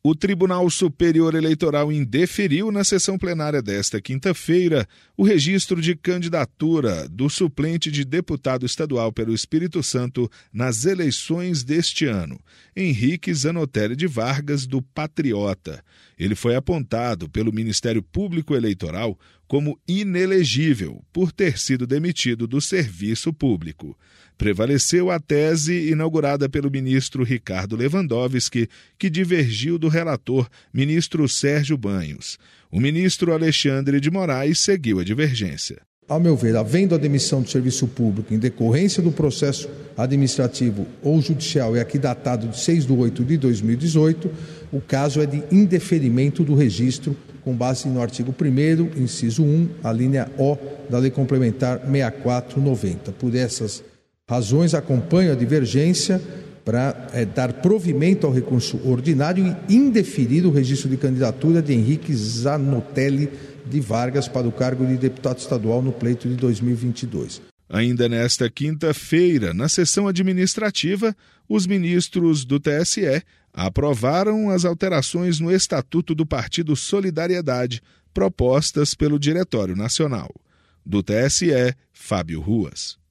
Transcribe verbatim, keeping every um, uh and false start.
O Tribunal Superior Eleitoral indeferiu na sessão plenária desta quinta-feira o registro de candidatura do suplente de deputado estadual pelo Espírito Santo nas eleições deste ano, Henrique Zanotelli de Vargas, do Patriota. Ele foi apontado pelo Ministério Público Eleitoral como inelegível por ter sido demitido do serviço público. Prevaleceu a tese inaugurada pelo ministro Ricardo Lewandowski, que divergiu do relator, ministro Sérgio Banhos. O ministro Alexandre de Moraes seguiu a divergência. Ao meu ver, havendo a demissão do serviço público em decorrência do processo administrativo ou judicial e aqui datado de seis de oito de dois mil e dezoito, o caso é de indeferimento do registro com base no artigo primeiro, inciso um, a linha O da Lei Complementar sessenta e quatro noventa. Por essas razões, acompanho a divergência para é, dar provimento ao recurso ordinário e indeferir o registro de candidatura de Henrique Zanotelli de Vargas para o cargo de deputado estadual no pleito de dois mil e vinte e dois. Ainda nesta quinta-feira, na sessão administrativa, os ministros do T S E aprovaram as alterações no Estatuto do Partido Solidariedade propostas pelo Diretório Nacional. Do T S E, Fábio Ruas.